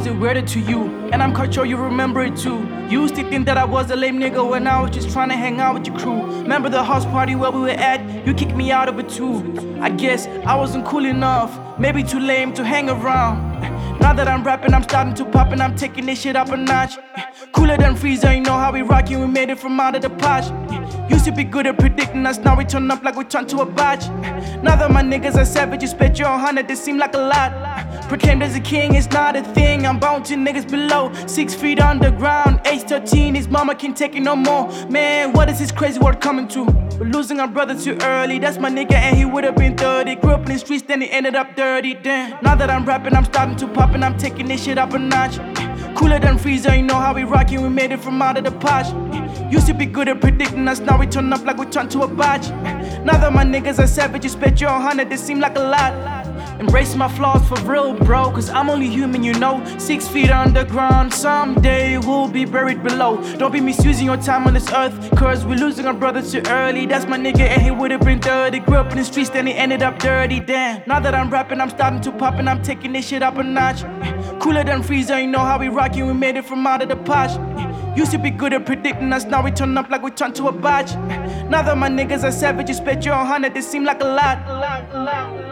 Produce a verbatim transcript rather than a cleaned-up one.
wasn't weird to you, and I'm quite sure you remember it too. You used to think that I was a lame nigga when I was just trying to hang out with your crew. Remember the house party where we were at? You kicked me out of it too. I guess I wasn't cool enough, maybe too lame to hang around. Now that I'm rapping, I'm starting to pop and I'm taking this shit up a notch. Cooler than Freezer, you know how we rockin', we made it from out of the patch. Used to be good at predicting us, now we turn up like we turn to a batch. Now that my niggas are savages, bet you a hundred, this seem like a lot. Proclaimed as a king, it's not a thing, I'm bouncing niggas below. Six feet underground, age thirteen, his mama can't take it no more. Man, what is this crazy world coming to? We're losing our brother too early, that's my nigga and he would've been thirty. Grew up in the streets, then he ended up dirty, damn. Now that I'm rapping, I'm starting to pop and I'm taking this shit up a notch. Cooler than Freezer, you know how we rockin', we made it from out of the patch. Used to be good at predicting us, now we turn up like we turn to a batch. Now that my niggas are savages, bet you a hundred, this seem like a lot. Embrace my flaws for real, bro, cause I'm only human, you know. Six feet underground, someday we'll be buried below. Don't be misusing your time on this earth, cause we're losing our brother too early. That's my nigga and he would've been thirty. Grew up in the streets, then he ended up dirty, damn. Now that I'm rapping, I'm starting to pop and I'm taking this shit up a notch. Cooler than Freezer, you know how we rockin', we made it from out of the patch. Used to be good at predicting us, now we turn up like we turn to a batch. Now that my niggas are savages, bet you a hundred, this seem like a lot.